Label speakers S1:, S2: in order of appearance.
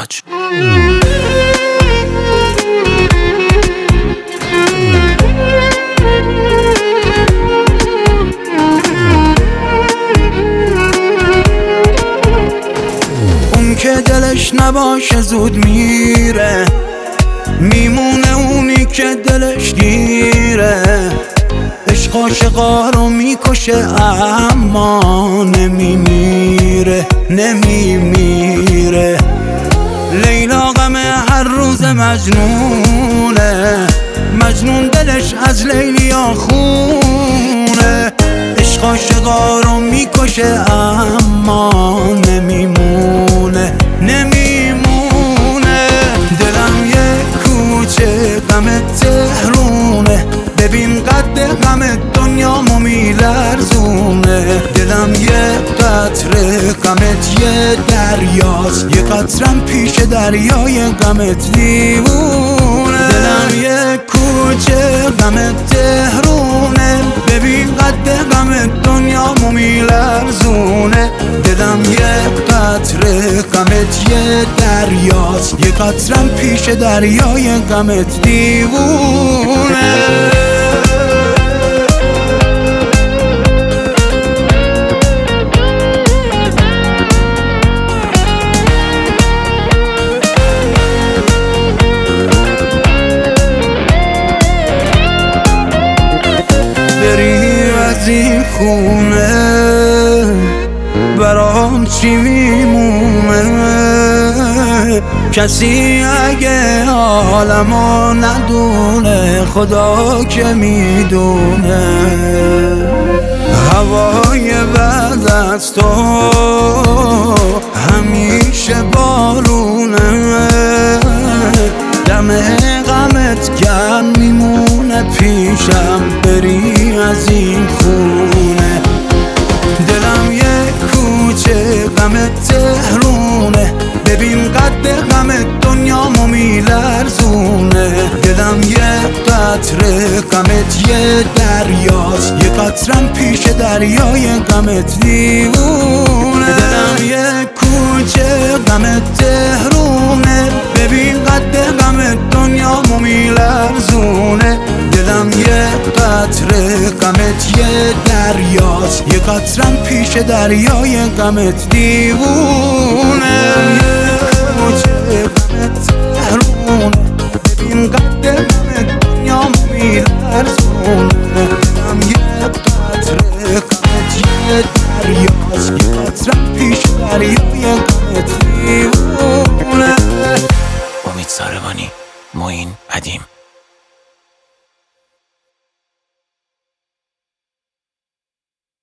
S1: تاج.
S2: اون که دلش نباشه زود میره، میمونه اونی که دلش گیره. عشق عاشقا رو میکشه اما نمیمیره، نمیمیره. لیلا غم هر روز مجنونه، مجنون دلش از لیلیا خونه. عشق عاشقا رو میکشه اما نمیمونه، نمیمونه. دلم یه کوچه غم تهرونه، ببین قد غم دنیامو میلرزونه. دلم یه قطره غمت یه دریاست، یه قطرم پیش دریای غمت دیوونه. دلم یه کوچه غم تهرونه، ببین قد غم دنیامو میلرزونه. دلم یه قطره غمت یه دریاست، یه قطرم پیش دریای غمت دیوونه. از این خونه برام چی میمونه؟ کسی اگه عالمو ندونه، خدا که میدونه. هوای بعد از تو همیشه بارونه، دم غمت گرم میمونه پیشم بری از این خونه. دلم یه کوچه غم تهرونه، ببین قد غم دنیامو میلرزونه. دلم یه قطره غمت یه دریاست، یه قطرم پیش دریای غمت دیوونه. دلم یه کوچه غم تهرونه، ببین قد غم دنیامو میلرزونه. دلم یه قطره غمت یه دریاست، یه قطرم پیش دریای غمت دیوونه. یه کوچه غمت تهرونه، ببین قد غم دنیامو میلرزونه. دلم یه قطره غمت یه دریاست، یه قطرم پیش دریای غمت دیوونه.
S1: امید ساربانی، معین ادیم.